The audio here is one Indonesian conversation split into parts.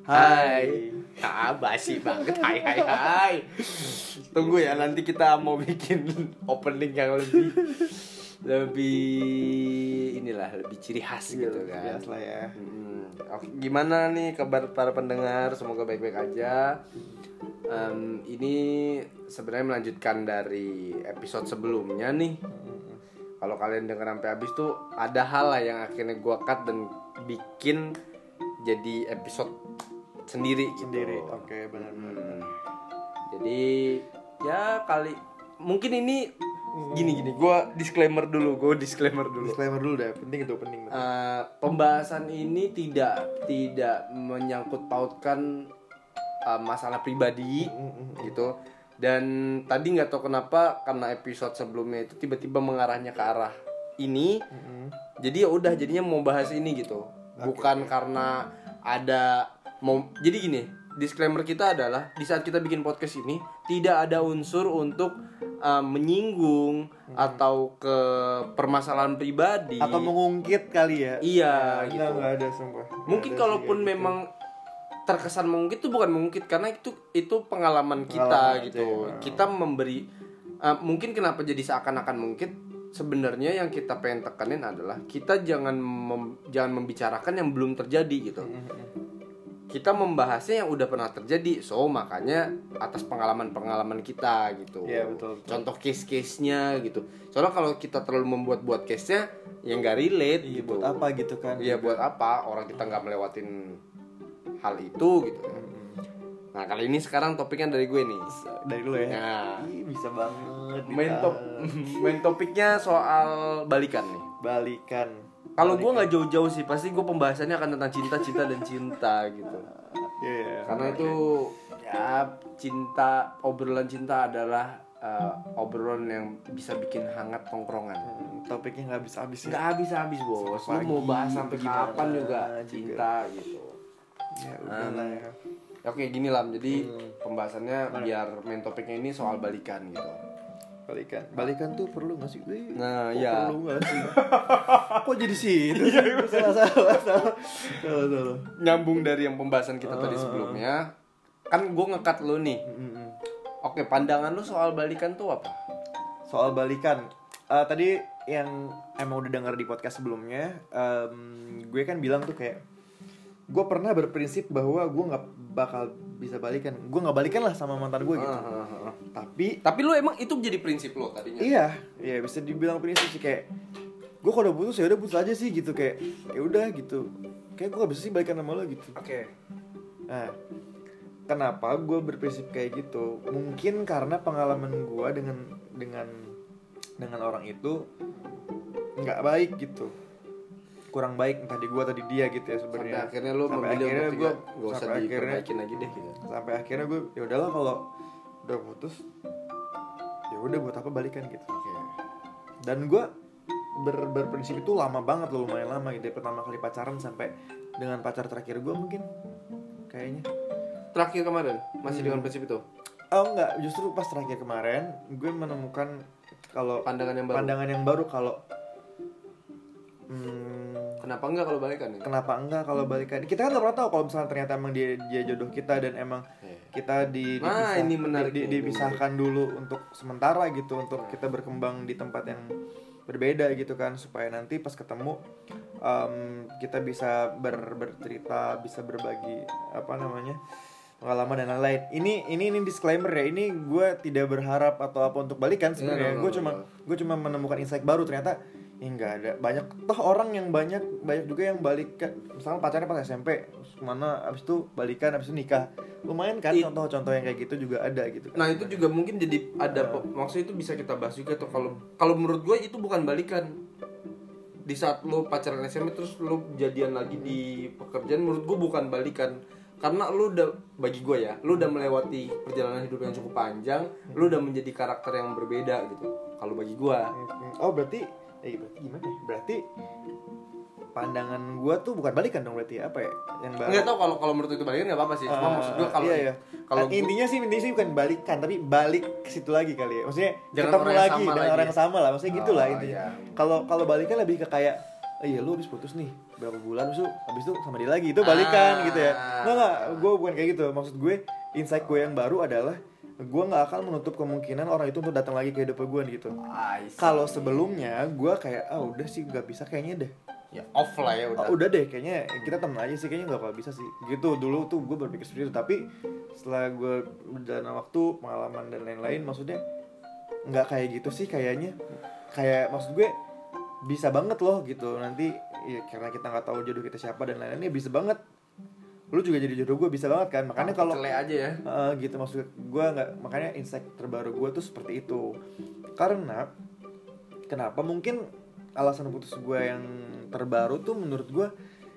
Hai. Basi banget. Hai. Tunggu ya, nanti kita mau bikin opening yang lebih inilah, lebih ciri khas gitu kan. Ciri khas lah ya. Oke, gimana nih kabar para pendengar? Semoga baik-baik aja. Ini sebenarnya melanjutkan dari episode sebelumnya nih. Kalau kalian denger sampai habis tuh ada hal lah yang akhirnya gua cut dan bikin jadi episode sendiri gitu. Oke, benar-benar. Jadi ya mungkin ini gini gua disclaimer dulu. Disclaimer dulu deh, penting itu. Pembahasan ini tidak menyangkut pautkan masalah pribadi gitu. Dan tadi nggak tahu kenapa, karena episode sebelumnya itu tiba-tiba mengarahnya ke arah ini. Jadi ya udah, jadinya mau bahas ini gitu. Bukan karena ada jadi gini, disclaimer kita adalah di saat kita bikin podcast ini tidak ada unsur untuk menyinggung atau ke permasalahan pribadi atau mengungkit kali ya. Iya gitu. Nggak ada sumpah. Mungkin kalaupun memang terkesan mengungkit, itu bukan mengungkit karena itu pengalaman kita gitu. Kita memberi mungkin kenapa jadi seakan-akan mengungkit, sebenarnya yang kita pengen tekanin adalah kita jangan membicarakan yang belum terjadi gitu. Kita membahasnya yang udah pernah terjadi. So makanya atas pengalaman kita gitu. Iya, betul. Contoh case-case-nya gitu. Soalnya kalau kita terlalu membuat case-nya yang gak relate gitu. Buat apa gitu kan? Iya, buat apa? Orang kita gak melewatin hal itu gitu. Nah, kali ini sekarang topiknya dari gue nih. Dari lu ya? Nah, bisa banget. Main topiknya soal balikan nih. Balikan. Kalau gue nggak jauh-jauh sih, pasti gue pembahasannya akan tentang cinta gitu. Yeah. Karena itu ya obrolan cinta adalah obrolan yang bisa bikin hangat tongkrongan. Topiknya nggak habis-habis ya? Nggak habis-habis bos. Lu mau bahas sampai kapan juga cinta gitu. Ya udahlah ya. Oke, gini Lam. Jadi pembahasannya biar main topiknya ini soal balikan gitu. Balikan tuh perlu nggak sih? Nah, iya. Perlu nggak sih? Kok jadi sih? Salah. Nyambung dari yang pembahasan kita tadi sebelumnya. Kan gue nge-cut lu nih. Oke, pandangan lu soal balikan tuh apa? Soal balikan, tadi yang emang udah denger di podcast sebelumnya, gue kan bilang tuh kayak gue pernah berprinsip bahwa gue nggak bakal bisa balikan. Gue nggak balikan lah sama mantan gue gitu. Tapi lu emang itu jadi prinsip lo tadinya? Iya bisa dibilang prinsip sih. Kayak gue kalau udah putus ya udah putus aja sih gitu. Kayak ya udah gitu. Kayak gue gak bisa sih balikan sama lo gitu. Oke. Nah, kenapa gue berprinsip kayak gitu? Mungkin karena pengalaman gue dengan orang itu nggak baik gitu. Kurang baik entah di gue atau di dia gitu ya sebenarnya. Sampai akhirnya lu memilih untuk gak usah diperbaikin lagi deh gitu. Sampai akhirnya gue ya udahlah, kalau udah putus ya udah buat apa balikan gitu. Dan gue berprinsip itu lama banget loh, lumayan lama gitu. Dari pertama kali pacaran sampai dengan pacar terakhir gue mungkin kayaknya. Terakhir kemarin masih dengan prinsip itu? Oh enggak, justru pas terakhir kemarin gue menemukan kalau pandangan yang baru kalau kenapa enggak kalau balikan? Kita kan nggak pernah tahu kalau misalnya ternyata emang dia jodoh kita dan emang kita dipisahkan dulu untuk sementara gitu, untuk kita berkembang di tempat yang berbeda gitu kan, supaya nanti pas ketemu kita bisa bercerita, bisa berbagi pengalaman dan lain-lain. Ini disclaimer ya, ini gue tidak berharap atau apa untuk balikan sebenarnya. Gue cuma menemukan insight baru, ternyata nggak ada banyak orang yang banyak juga yang balikan, misalnya pacarnya pas SMP mana abis itu balikan, abis itu nikah. Lumayan kan contoh-contoh yang kayak gitu juga ada gitu kan. Nah itu juga mungkin jadi ada maksudnya itu bisa kita bahas juga tuh. Kalau menurut gue itu bukan balikan. Di saat lo pacaran SMP terus lo jadian lagi di pekerjaan, menurut gue bukan balikan. Karena lo udah, bagi gue ya, lo udah melewati perjalanan hidup yang cukup panjang, lo udah menjadi karakter yang berbeda gitu. Kalau bagi gue. Oh berarti gimana ya? Berarti pandangan gue tuh bukan balikan dong, berarti apa ya? Yang baru. Nggak tahu kalau menurut itu balikan nggak apa-apa sih. Cuma maksud gue kalau intinya sih bukan balikan, tapi balik ke situ lagi kali ya. Maksudnya jangan ketemu lagi dengan orang yang sama lah. Maksudnya gitulah intinya. Iya. Kalau balikan lebih ke kayak iya lu habis putus nih berapa bulan habis itu sama dia lagi itu balikan gitu ya. Nggak, gue bukan kayak gitu. Maksud gue insight gue yang baru adalah gue nggak akan menutup kemungkinan orang itu untuk datang lagi ke hidup gue gitu. Kalau sebelumnya gue kayak udah sih nggak bisa kayaknya deh. Ya off lah ya udah. Udah deh kayaknya kita temen aja sih, kayaknya nggak bakal bisa sih. Gitu dulu tuh gue berpikir seperti itu, tapi setelah gue berjalan waktu, pengalaman dan lain-lain, maksudnya nggak kayak gitu sih kayaknya. Kayak maksud gue bisa banget loh gitu nanti ya, karena kita nggak tahu jodoh kita siapa dan lain-lainnya, bisa banget lu juga jadi jodoh gue, bisa banget kan. Makanya kalau aja ya gitu maksud gue, nggak, makanya insight terbaru gue tuh seperti itu. Karena kenapa mungkin alasan putus gue yang terbaru tuh menurut gue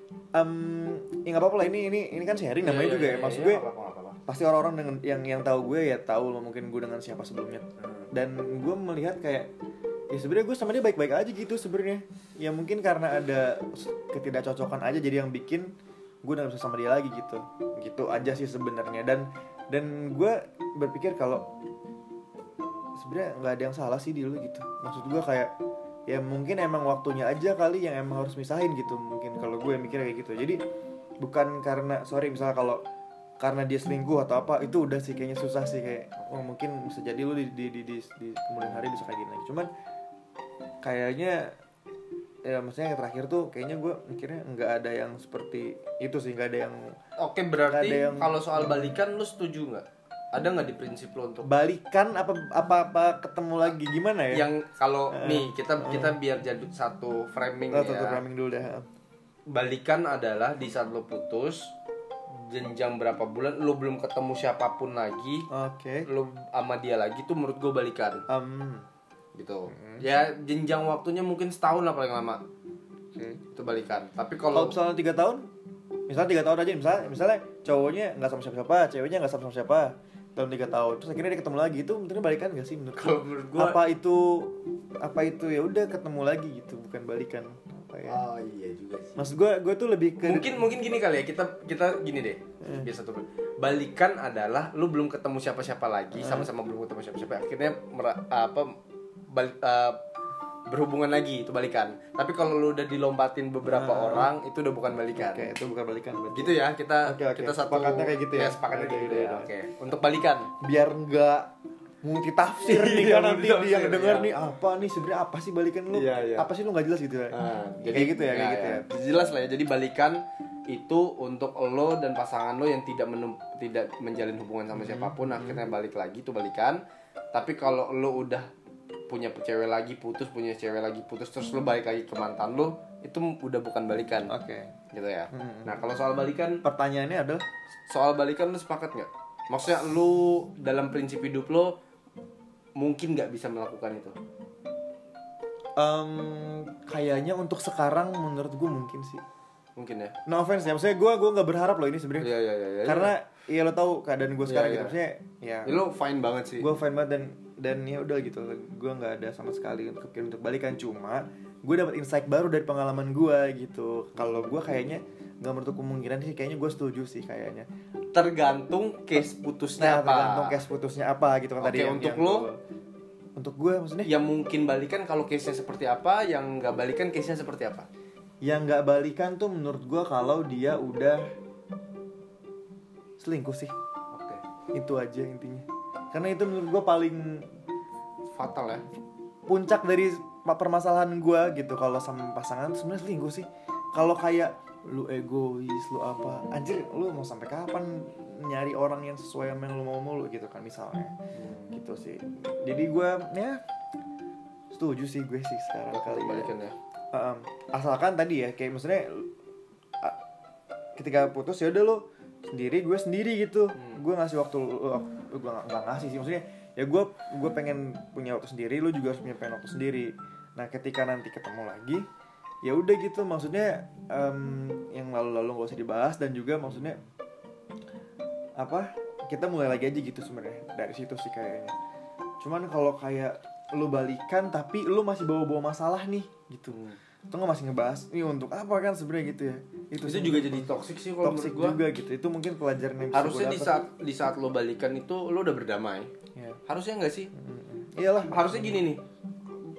ya nggak apa-apa lah, ini kan sharing namanya juga ya. Maksud gue pasti orang-orang dengan yang tahu gue ya tahu lo mungkin gue dengan siapa sebelumnya, dan gue melihat kayak ya sebenarnya gue sama dia baik-baik aja gitu sebenarnya. Ya mungkin karena ada ketidakcocokan aja jadi yang bikin gue udah gak bisa sama dia lagi gitu aja sih sebenarnya. Dan gue berpikir kalau sebenarnya nggak ada yang salah sih di lu gitu. Maksud gue kayak ya mungkin emang waktunya aja kali yang emang harus misahin gitu. Mungkin kalau gue mikir kayak gitu. Jadi bukan karena misalnya kalau karena dia selingkuh atau apa, itu udah sih kayaknya susah sih, kayak mungkin bisa jadi lu di kemudian hari bisa kayak gini lagi. Cuman kayaknya ya maksudnya yang terakhir tuh kayaknya gue mikirnya nggak ada yang seperti itu sih, nggak ada yang. Oke, berarti kalau soal balikan lu setuju nggak? Ada nggak di prinsip lo untuk balikan apa ketemu lagi gimana ya? Yang kalau nih kita biar jadi satu framing ya. Satu framing dulu deh. Balikan adalah di saat lo putus, jenjang berapa bulan lo belum ketemu siapapun lagi, lo sama dia lagi, tuh menurut gue balikan. Gitu. Ya jenjang waktunya mungkin setahun lah paling lama. Itu balikan. Tapi kalau misalnya 3 tahun, misalnya 3 tahun aja, misalnya cowoknya nggak sama siapa, ceweknya nggak sama siapa, dalam 3 tahun, terus akhirnya dia ketemu lagi, itu menurutnya balikan nggak sih menurut? Kalau menurut gue apa itu ya udah ketemu lagi gitu, bukan balikan. Ya? Oh iya juga sih. Maksud gue tuh lebih ke mungkin gini kali ya, kita gini deh. Biar satu. Balikan adalah lu belum ketemu siapa-siapa lagi, sama-sama belum ketemu siapa-siapa, akhirnya berhubungan lagi, itu balikan. Tapi kalau lu udah dilompatin beberapa orang, itu udah bukan balikan. Oke, itu bukan balikan berarti. Gitu ya, kita satu sepakatnya kayak gitu ya. Sepakatnya kayak gitu ya. Oke. Untuk balikan, biar enggak multitafsir nih kan nanti dia yang denger nih apa nih sebenarnya apa sih balikan lu? Apa sih lu nggak jelas gitu ya? Jadi kayak gitu ya, kayak gitu ya. Jelas lah ya. Jadi balikan itu untuk lo dan pasangan lo yang tidak menjalin hubungan sama siapapun, akhirnya balik lagi, itu balikan. Tapi kalau lo udah punya cewek lagi punya cewek lagi putus, terus lo balik lagi ke mantan lo, itu udah bukan balikan. Gitu ya. Nah kalau soal balikan, pertanyaannya adalah soal balikan lo sepakat nggak? Maksudnya lo dalam prinsip hidup lo mungkin nggak bisa melakukan itu? Kayaknya untuk sekarang menurut gue mungkin sih. Mungkin ya. No offense ya, maksudnya gue nggak berharap loh ini sebenarnya. Iya. Karena ya lo tahu keadaan gue sekarang gitu, maksudnya ya. Lo fine banget sih. Gue fine banget dan ya udah gitu. Gue nggak ada sama sekali kepikiran untuk balikan, cuma gue dapat insight baru dari pengalaman gue gitu. Kalau gue kayaknya nggak menutup kemungkinan sih, kayaknya gue setuju sih kayaknya. Tergantung case putusnya apa. Tergantung case putusnya apa gitu kan. Tadi untuk lo, untuk gue maksudnya yang mungkin balikan kalau case-nya seperti apa, yang nggak balikan case-nya seperti apa? Yang nggak balikan tuh menurut gue kalau dia udah selingkuh sih. Itu aja intinya. Karena itu menurut gue paling fatal ya. Puncak dari permasalahan gue gitu. Kalau sama pasangan sebenarnya selingkuh sih. Kalau kayak lu egois, lu apa, anjir lu mau sampai kapan nyari orang yang sesuai sama yang lu mau mulu gitu kan misalnya. Gitu sih. Jadi gue ya setuju sih gue sih sekarang kali balikan ya. Asalkan tadi ya kayak maksudnya ketika putus ya udah lo sendiri, gue sendiri gitu. Gue ngasih waktu gue nggak ngasih sih, maksudnya ya gue pengen punya waktu sendiri, lo juga harus punya waktu sendiri. Nah ketika nanti ketemu lagi ya udah gitu, maksudnya yang lalu-lalu nggak usah dibahas, dan juga maksudnya apa, kita mulai lagi aja gitu sebenarnya dari situ sih kayaknya. Cuman kalau kayak lu balikan tapi lu masih bawa masalah nih gitu, itu nggak masih ngebahas ini untuk apa kan sebenarnya gitu ya, itu juga jadi toxic sih kalau menurut gua. Juga gitu, itu mungkin pelajaran yang harusnya di saat lo balikan itu lo udah berdamai ya. Harusnya nggak sih? Iyalah, harusnya gini nih,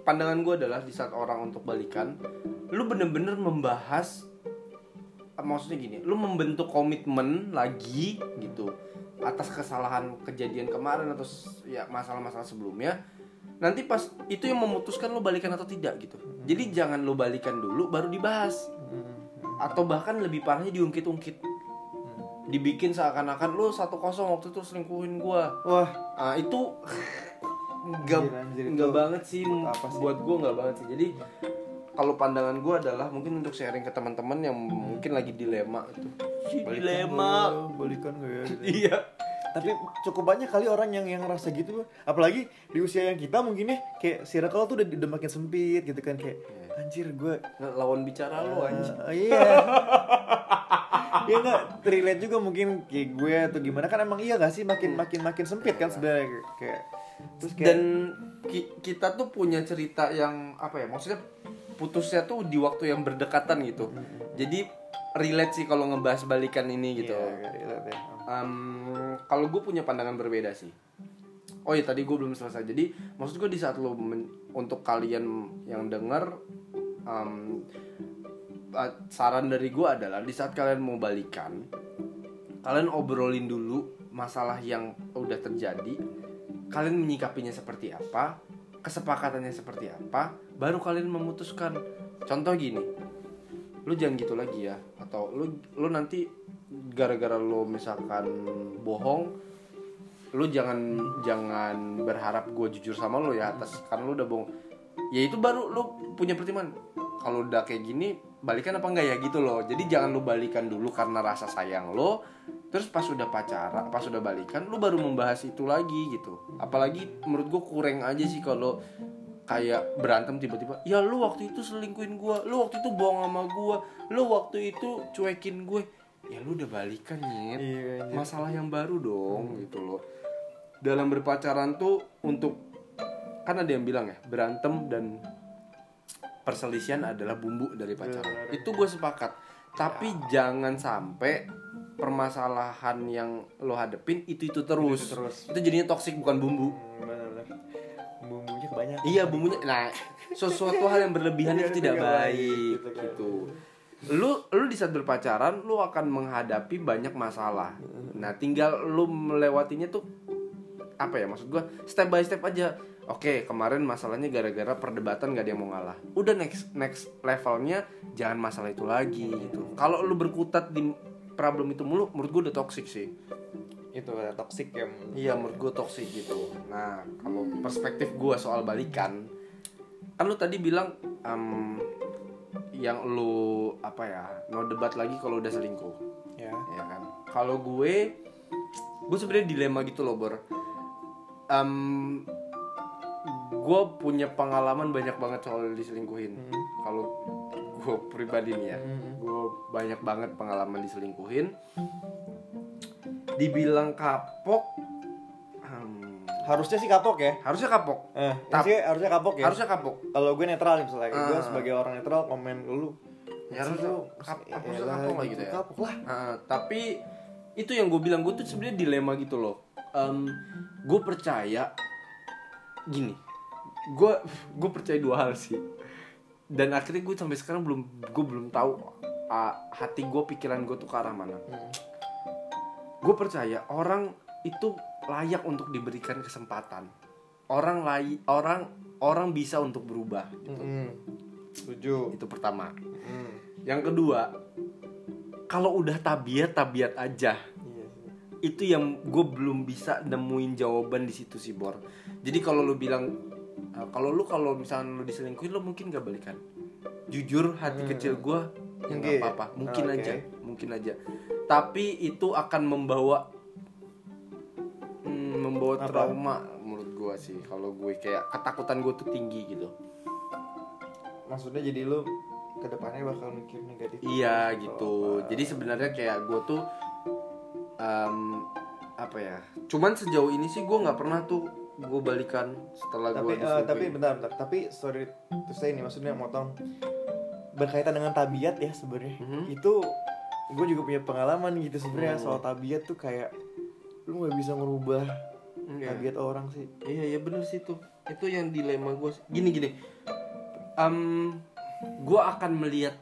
pandangan gue adalah di saat orang untuk balikan, lu bener-bener membahas, maksudnya gini, lu membentuk komitmen lagi gitu atas kesalahan kejadian kemarin atau ya masalah-masalah sebelumnya. Nanti pas itu yang memutuskan lu balikan atau tidak gitu. Jadi jangan lu balikan dulu baru dibahas. Atau bahkan lebih parahnya diungkit-ungkit. Dibikin seakan-akan lu 1-0 waktu itu selingkuhin gua. Wah, itu enggak banget sih buat gua, enggak banget sih. Jadi kalau pandangan gue adalah mungkin untuk sharing ke teman-teman yang mungkin lagi dilema itu. Balikan gak ya? Gitu. Iya. Tapi cukup banyak kali orang yang ngerasa gitu, apalagi di usia yang kita mungkin ya, kayak circle tuh udah makin sempit gitu kan, kayak anjir gue lawan bicara lo anjir. Iya. Iya nggak relate juga mungkin kayak gue atau gimana kan, emang iya gak sih makin sempit kan sebenarnya kayak. Terus kayak, dan kita tuh punya cerita yang apa ya, maksudnya putusnya tuh di waktu yang berdekatan gitu. Jadi relate sih kalau ngebahas balikan ini gitu. Kalau gue punya pandangan berbeda sih. Oh iya, tadi gue belum selesai. Jadi maksud gue di saat lo untuk kalian yang denger, saran dari gue adalah di saat kalian mau balikan, kalian obrolin dulu masalah yang udah terjadi. Kalian menyikapinya seperti apa, kesepakatannya seperti apa, baru kalian memutuskan. Contoh gini, lu jangan gitu lagi ya, atau lu nanti gara-gara lu misalkan bohong, lu jangan berharap gue jujur sama lu ya atas karena lu udah bohong. Ya itu baru lu punya pertimbangan. Kalau udah kayak gini, balikan apa enggak ya gitu loh. Jadi jangan lu balikan dulu karena rasa sayang lo, terus pas udah pacaran, pas udah balikan, lu baru membahas itu lagi gitu. Apalagi menurut gue kurang aja sih kalau kayak berantem tiba-tiba, ya lu waktu itu selingkuhin gue, lu waktu itu bohong sama gue, lu waktu itu cuekin gue. Ya lu udah balikan nyet, masalah yang baru dong gitu loh. Dalam berpacaran tuh untuk, kan ada yang bilang ya, berantem dan perselisihan adalah bumbu dari pacaran. Itu gue sepakat. Tapi jangan sampai permasalahan yang lo hadepin itu terus. Itu jadinya toksik, bukan bumbu. Bumbunya kebanyakan. Iya, bumbunya. Nah, sesuatu hal yang berlebihan itu tidak baik gitu. Lu di saat berpacaran lu akan menghadapi banyak masalah. Nah, tinggal lu melewatinya tuh apa ya, maksud gue step by step aja. Oke, kemarin masalahnya gara-gara perdebatan gak ada yang mau ngalah. Udah next levelnya jangan masalah itu lagi gitu. Kalau lu berkutat di problem itu mulu, menurut gue udah toxic sih. Itu toxic ya. Iya, menurut gue toxic gitu. Nah, kalau perspektif gue soal balikan, kan lu tadi bilang yang lu apa ya, no debat lagi kalau udah selingkuh. Ya kan. Kalau gue sebenarnya dilema gitu loh, Bor. Gue punya pengalaman banyak banget soal diselingkuhin. Kalau gue pribadi nih ya, gue banyak banget pengalaman diselingkuhin. Dibilang kapok, harusnya sih kapok ya. Harusnya kapok. Harusnya kapok ya. Harusnya kapok. Kalau gue netral misalnya, gue sebagai orang netral komen lu. Ya harusnya kapok lah gitu ya. Kapok lah. Tapi itu yang gue bilang, gue tuh sebenarnya dilema gitu loh. Gue percaya gini, gue percaya dua hal sih, dan akhirnya gue sampai sekarang belum tahu hati gue, pikiran gue tuh ke arah mana. Gue percaya orang itu layak untuk diberikan kesempatan. Orang bisa untuk berubah gitu. Setuju. Itu pertama. Yang kedua, kalau udah tabiat aja. Itu yang gue belum bisa nemuin jawaban di situ sih, Bor. Jadi kalau lu bilang, kalau misalnya lu diselingkuhin, lu mungkin gak balikan. Jujur hati kecil gue, ya gak apa-apa, mungkin aja. Tapi itu akan membawa trauma menurut gue sih. Kalau gue kayak ketakutan gue tuh tinggi gitu. Maksudnya jadi lu kedepannya bakal mikir negatif. Iya gitu. Jadi sebenarnya kayak gue tuh apa ya, cuman sejauh ini sih gue nggak pernah tuh gue balikan setelah gue diselingkuhin. Tapi bentar, tapi sorry to say ini, maksudnya motong berkaitan dengan tabiat ya sebenarnya. Itu gue juga punya pengalaman gitu sebenarnya soal tabiat tuh, kayak lu nggak bisa ngerubah tabiat orang sih. Iya bener sih tuh. Itu yang dilema gue. Gini. Gue akan melihat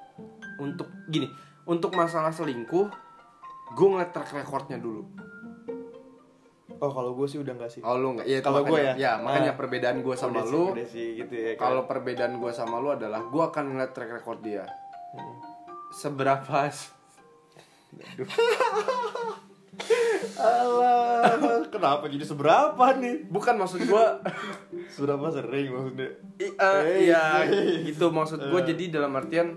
untuk masalah selingkuh, gue ngeliat track recordnya dulu. Oh, kalau gue sih udah enggak sih. Oh, lu enggak? Ya, kalau gue ya. Ya, makanya perbedaan gue sama lu. Gitu ya, kalau perbedaan gue sama lu adalah gue akan ngeliat track record dia. Seberapa Alah, kenapa jadi seberapa nih? Bukan maksud gue seberapa sering maksudnya. Iya, gitu maksud gue. Jadi dalam artian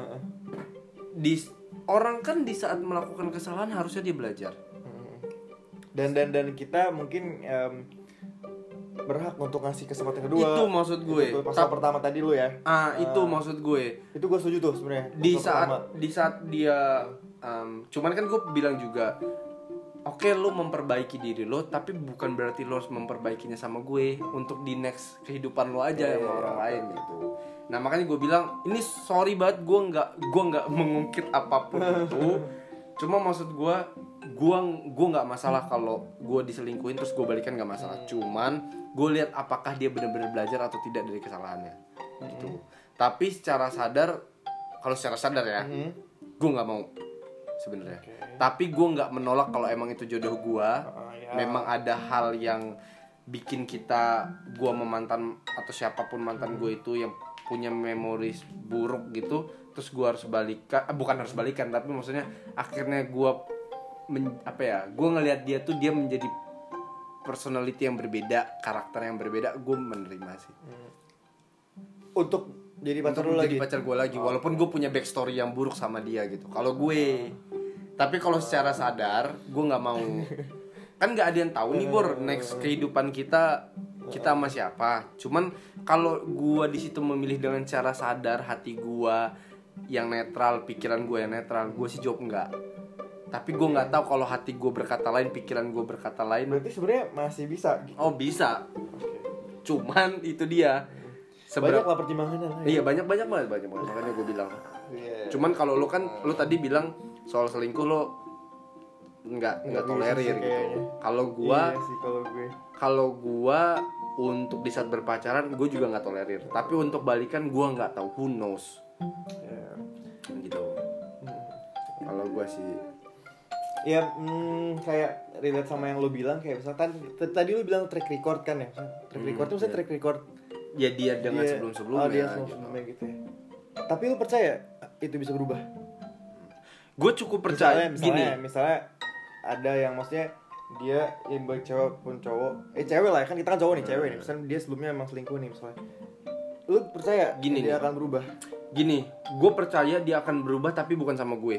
orang kan di saat melakukan kesalahan harusnya dia belajar. Dan kita mungkin berhak untuk ngasih kesempatan kedua. Itu maksud gue. Itu pasal pertama tadi lu ya. Itu maksud gue. Itu gue setuju tuh sebenarnya. Di saat dia cuman kan gue bilang juga, oke, lu memperbaiki diri lo, tapi bukan berarti lo harus memperbaikinya sama gue untuk di next kehidupan lo aja sama orang lain gitu. Nah, makanya gue bilang, ini sorry banget, gue nggak mengungkit apapun itu. Cuma maksud gue nggak masalah kalau gue diselingkuhin terus gue balikan, nggak masalah. Cuman gue lihat apakah dia benar-benar belajar atau tidak dari kesalahannya gitu. Tapi secara sadar, kalau secara sadar ya, gue nggak mau sebenarnya. Tapi gue nggak menolak kalau emang itu jodoh gue. Memang ada hal yang bikin gue sama mantan atau siapapun mantan gue itu yang punya memori buruk gitu, terus gue harus balikan, bukan harus balikan, tapi maksudnya akhirnya gue ngelihat dia tuh dia menjadi personality yang berbeda, karakter yang berbeda, gue menerima sih. Untuk jadi pacar lu lagi? Pacar gue lagi, walaupun gue punya backstory yang buruk sama dia gitu. Kalau gue, tapi kalau secara sadar gue nggak mau. Kan nggak ada yang tahu nih Bor, next kehidupan kita sama siapa. Cuman kalau gue di situ memilih dengan cara sadar, hati gue yang netral, pikiran gue yang netral, gue sih jawab enggak. Tapi gue nggak tahu kalau hati gue berkata lain, pikiran gue berkata lain. Berarti sebenarnya masih bisa gitu. Oh, bisa. Cuman itu dia. Banyak lah pertimbangannya lah. Iya, banyak banget makanya gue bilang. Cuman kalau lo tadi bilang soal selingkuh lo nggak tolerir gitu. Kalau gue untuk di saat berpacaran gue juga nggak tolerir. Tapi untuk balikan gue nggak tahu, who knows. Gitu. Kalau gue sih ya kayak relate sama yang lo bilang, kayak misalkan tadi lo bilang track record kan ya. Track record itu maksudnya track record ya dia dengan sebelum-sebelumnya. Dia sebelum-sebelumnya gitu ya. Tapi lo percaya itu bisa berubah? Gue cukup percaya. Misalnya ada yang maksudnya dia yang baik cewek pun cowok, cewek lah kan, kita kan cowok nih, cewek nih, misalnya dia sebelumnya emang selingkuh nih misalnya, lu percaya dia akan berubah? Gini, gue percaya dia akan berubah tapi bukan sama gue.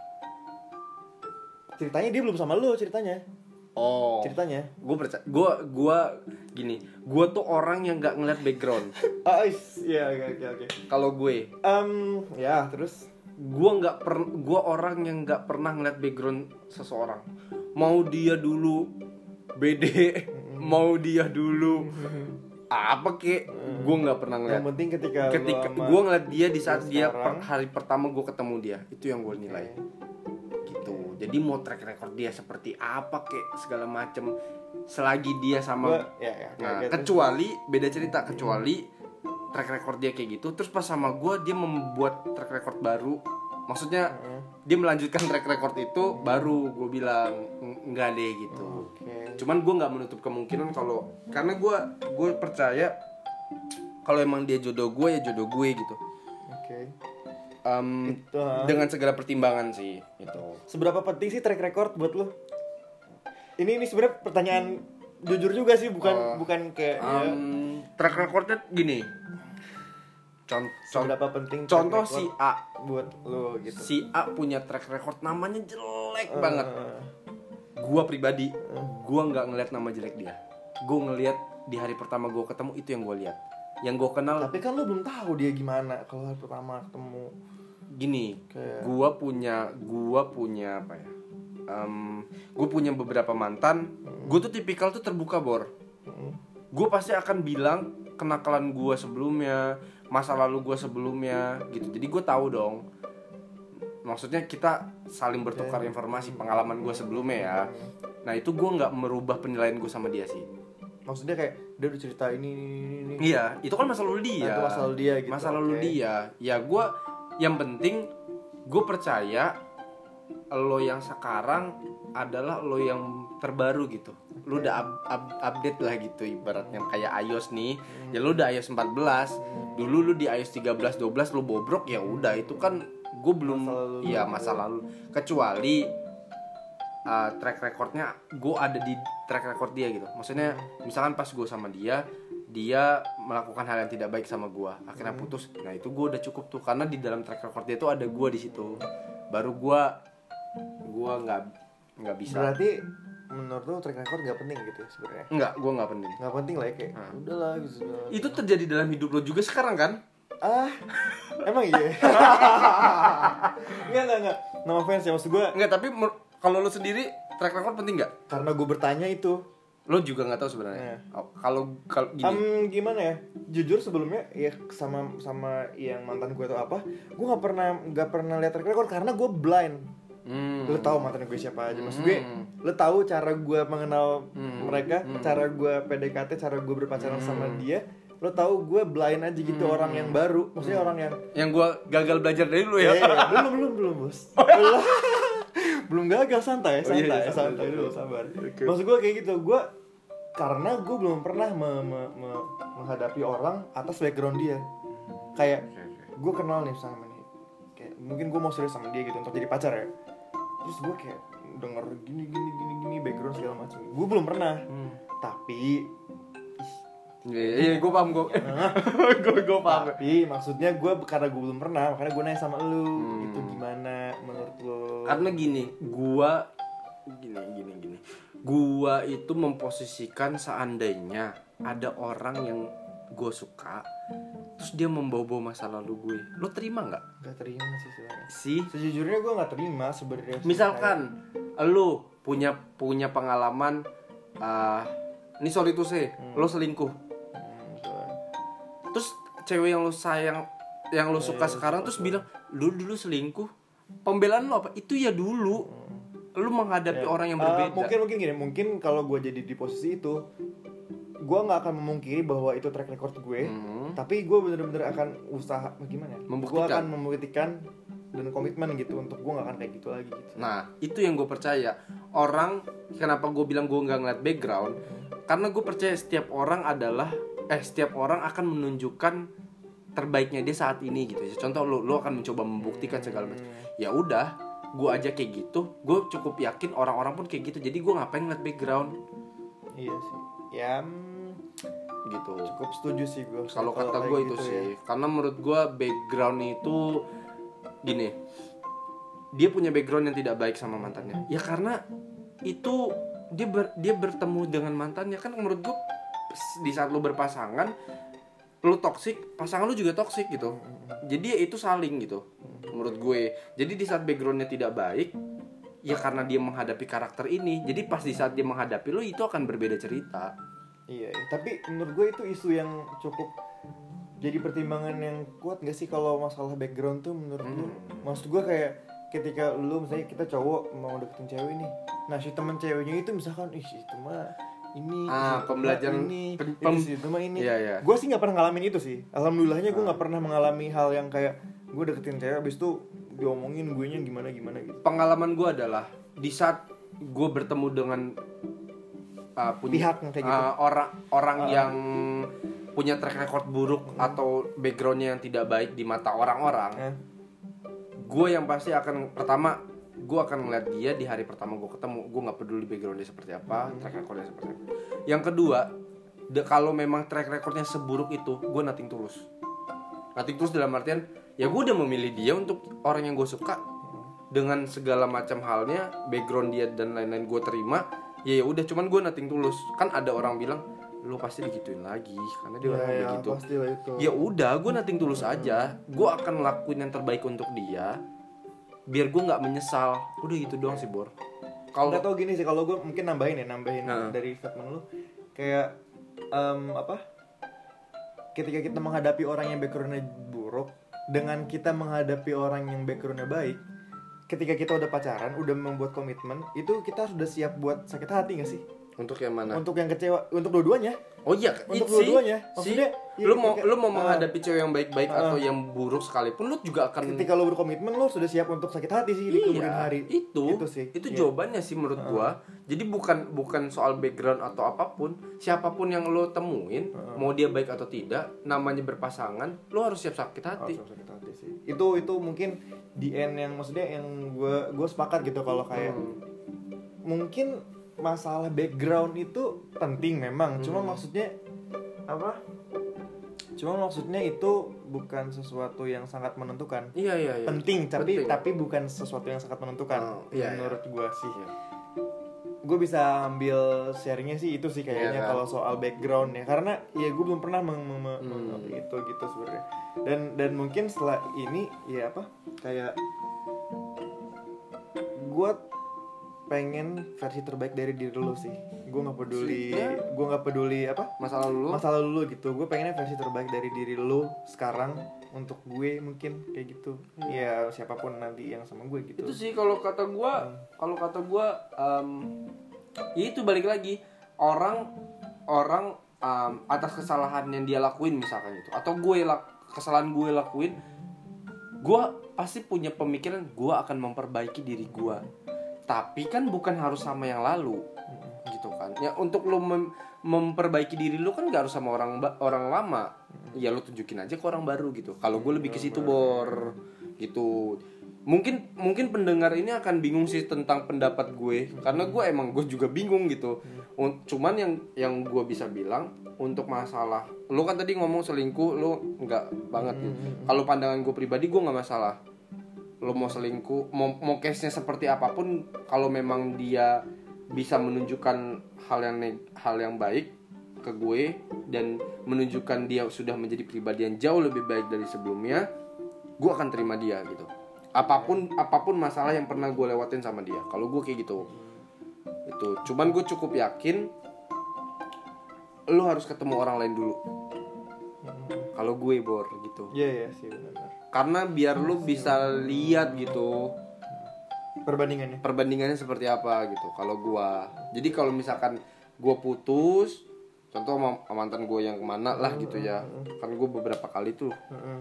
Ceritanya dia belum sama lu ceritanya. Oh. Ceritanya. Gue percaya. Gue tuh orang yang nggak ngeliat background. Iya, oke. Kalau gue. Ya terus. Gue orang yang nggak pernah ngeliat background seseorang. Mau dia dulu BD, mau dia dulu apa kek, gue nggak pernah ngeliat. Yang penting ketika gue ngeliat dia di saat dia hari pertama gue ketemu dia, itu yang gue nilai. Gitu. Jadi mau track record dia seperti apa kek, segala macem, selagi dia sama kecuali beda cerita, kecuali track record dia kayak gitu, terus pas sama gue dia membuat track record baru, maksudnya dia melanjutkan track record itu, baru gue bilang enggak deh gitu. Cuman gue nggak menutup kemungkinan kalau, karena gue percaya kalau emang dia jodoh gue ya jodoh gue gitu. Dengan segala pertimbangan sih itu. Seberapa penting sih track record buat lo? Ini sebenarnya pertanyaan jujur juga sih, bukan kayak track recordnya gini. Seberapa penting contoh si A buat lo gitu. Si A punya track record namanya jelek banget. Gua pribadi, gua nggak ngeliat nama jelek dia. Gua ngeliat di hari pertama gua ketemu, itu yang gua lihat. Yang gua kenal. Tapi kan lo belum tahu dia gimana kalau hari pertama ketemu. Gini, gua punya apa ya? Gue punya beberapa mantan. Gue tuh tipikal tuh terbuka, Bor. Gue pasti akan bilang kenakalan gue sebelumnya, masa lalu gue sebelumnya gitu. Jadi gue tahu dong. Maksudnya kita saling bertukar informasi, pengalaman gue sebelumnya ya. Nah itu gue nggak merubah penilaian gue sama dia sih. maksudnya kayak dia udah cerita ini. Iya, itu kan masa lalu dia. Itu masa lalu dia gitu. Masa lalu dia. Ya gue, yang penting gue percaya lo yang sekarang adalah lo yang terbaru gitu. Lo udah update lah gitu, ibaratnya kayak iOS nih. Ya lo udah iOS 14. Dulu lo di iOS 13, 12 lo bobrok, ya udah itu kan gue belum masa lalu. Kecuali track recordnya gue ada di track record dia gitu. Maksudnya misalkan pas gue sama dia melakukan hal yang tidak baik sama gue, akhirnya putus. Nah itu gue udah cukup tuh, karena di dalam track record dia tuh ada gue di situ. Baru gue nggak bisa. Berarti menurut lo track record nggak penting gitu sebenarnya? Nggak, gue nggak penting. Nggak penting lah ya, kayak udahlah gitu. Itu terjadi dalam hidup lo juga sekarang kan? Emang iya. Nggak. No offense ya, maksud gue. Nggak, tapi kalau lo sendiri track record penting nggak? Karena gue bertanya itu. Lo juga nggak tahu sebenarnya. Kalau gini. Gimana ya? Jujur sebelumnya ya sama yang mantan gue itu apa? Gue nggak pernah lihat track record karena gue blind. Lo tahu mantan gue siapa aja, maksud gue. Lo tahu cara gue mengenal mereka, cara gue PDKT, cara gue berpacaran sama dia. Lo tahu gue blind aja gitu, orang yang baru, maksudnya orang yang gue gagal belajar dari lo ya. Belum bos. Belum gagal, santai dulu, sabar. Okay. Maksud gue kayak gitu, karena gue belum pernah menghadapi orang atas background dia. Kayak gue kenal nih sama nih, kayak mungkin gue mau serius sama dia gitu untuk jadi pacar ya. Terus gue kayak denger gini background segala macam. Gue belum pernah. Tapi iya, gue paham gue paham. Tapi maksudnya gue karena gue belum pernah, makanya gue nanya sama lu, itu gimana menurut lu? Karena gini, gue itu memposisikan seandainya ada orang yang gue suka, terus dia membawa masa lalu gue, lo terima nggak? Gak terima sih sebenarnya. Sejujurnya gue nggak terima sebenarnya. Misalkan lo punya pengalaman, ini sorry to say, lo selingkuh. Terus cewek yang lo sayang, yang lo suka sekarang terus bilang lu dulu selingkuh. Pembelaan lo apa? Itu ya dulu. Lu menghadapi orang yang berbeda. Mungkin gini, mungkin kalau gue jadi di posisi itu, gue nggak akan memungkiri bahwa itu track record gue. Tapi gue bener-bener akan usaha gimana? Gue akan membuktikan dan komitmen gitu untuk gue nggak akan kayak gitu lagi. Gitu. Nah itu yang gue percaya. Orang, kenapa gue bilang gue nggak ngeliat background? Karena gue percaya setiap orang akan menunjukkan terbaiknya dia saat ini gitu. Contoh lo akan mencoba membuktikan segala macam. Ya udah, gue aja kayak gitu. Gue cukup yakin orang-orang pun kayak gitu. Jadi gue ngapain ngeliat background? Iya sih. Ya gitu. Cukup setuju sih gue. Kalau kata gue itu gitu sih. Ya. Karena menurut gue background itu gini. Dia punya background yang tidak baik sama mantannya. Ya karena itu dia bertemu dengan mantannya, kan menurut gue di saat lo berpasangan, lo toksik, pasangan lo juga toksik gitu. Jadi ya itu saling gitu menurut gue. Jadi di saat backgroundnya tidak baik, ya karena dia menghadapi karakter ini, jadi pas di saat dia menghadapi lo itu akan berbeda cerita. Iya, tapi menurut gue itu isu yang cukup jadi pertimbangan yang kuat gak sih kalau masalah background tuh menurut lu? Maksud gue kayak ketika lu misalnya kita cowok mau deketin cewek nih, nah si temen ceweknya itu misalkan itu mah ini pembelajaran ini itu mah ini. Iya. Gue sih nggak pernah ngalamin itu sih, alhamdulillahnya gue nggak pernah mengalami hal yang kayak gue deketin cewek abis itu diomongin gue nya gimana gitu. Pengalaman gue adalah di saat gue bertemu dengan pihak yang kayak gitu, orang yang punya track record buruk atau backgroundnya yang tidak baik di mata orang-orang. Gue yang pasti akan pertama, gue akan ngeliat dia di hari pertama gue ketemu. Gue nggak peduli backgroundnya seperti apa, track recordnya seperti apa. Yang kedua, kalau memang track recordnya seburuk itu, gue nothing tulus. Nothing tulus dalam artian, ya gue udah memilih dia untuk orang yang gue suka dengan segala macam halnya, background dia dan lain-lain gue terima. Ya udah, cuman gue nothing tulus. Kan ada orang bilang, lu pasti digituin lagi karena dia orang begitu. Ya udah, gue nothing tulus aja. Gue akan lakuin yang terbaik untuk dia, biar gue nggak menyesal. Udah gitu doang sih, Bor. Kalau nggak tau gini sih, kalau gue mungkin nambahin dari statement lu, kayak ketika kita menghadapi orang yang backgroundnya buruk dengan kita menghadapi orang yang backgroundnya baik, ketika kita udah pacaran, udah membuat komitmen, itu kita sudah siap buat sakit hati nggak sih? Untuk yang mana? Untuk yang kecewa, untuk dua-duanya. Oh iya, untuk dua-duanya. Maksudnya lu mau menghadapi cewek yang baik-baik atau yang buruk sekalipun, lu juga akan, ketika lu berkomitmen lu sudah siap untuk sakit hati sih di kemudian hari. Itu jawabannya sih menurut gua. Jadi bukan soal background atau apapun, siapapun yang lu temuin, mau dia baik atau tidak, namanya berpasangan, lu harus siap sakit hati. Harus sakit hati sih. Itu mungkin di end yang maksudnya yang gua sepakat gitu kalau kayak mungkin masalah background itu penting memang, cuma maksudnya apa? Cuma maksudnya itu bukan sesuatu yang sangat menentukan. Iya. Penting, tapi bukan sesuatu yang sangat menentukan. Menurut gue sih. Gue bisa ambil sharingnya sih itu sih kayaknya kalau soal background ya, karena ya gue belum pernah itu gitu sebenarnya. Dan mungkin setelah ini ya apa? Kayak gue pengen versi terbaik dari diri lu sih. Gue nggak peduli apa masa lalu lu gitu. Gue pengennya versi terbaik dari diri lu sekarang untuk gue, mungkin kayak gitu. Ya siapapun nanti yang sama gue gitu. Itu sih kalau kata gue ya itu balik lagi, orang atas kesalahan yang dia lakuin misalkan itu, atau kesalahan gue lakuin, gue pasti punya pemikiran gue akan memperbaiki diri gue. Tapi kan bukan harus sama yang lalu, gitu kan. Ya untuk lo memperbaiki diri lo kan gak harus sama orang lama. Ya lo tunjukin aja ke orang baru gitu. Kalau gue lebih ke situ Bor, gitu. Mungkin pendengar ini akan bingung sih tentang pendapat gue, karena gue juga bingung gitu. Cuman yang gue bisa bilang untuk masalah, lo kan tadi ngomong selingkuh, lo nggak banget gitu. Kalau pandangan gue pribadi, gue nggak masalah. Lo mau selingkuh, mau case-nya seperti apapun, kalau memang dia bisa menunjukkan hal yang baik ke gue dan menunjukkan dia sudah menjadi pribadi yang jauh lebih baik dari sebelumnya, gue akan terima dia gitu. Apapun masalah yang pernah gue lewatin sama dia, kalau gue kayak gitu. Itu. Cuman gue cukup yakin lo harus ketemu orang lain dulu. Kalau gue Bor gitu. Iya sih benar. Karena biar lu bisa lihat gitu perbandingannya seperti apa gitu. Kalau gua, jadi kalau misalkan gua putus, contoh sama mantan gua yang kemana lah gitu ya, kan gua beberapa kali tuh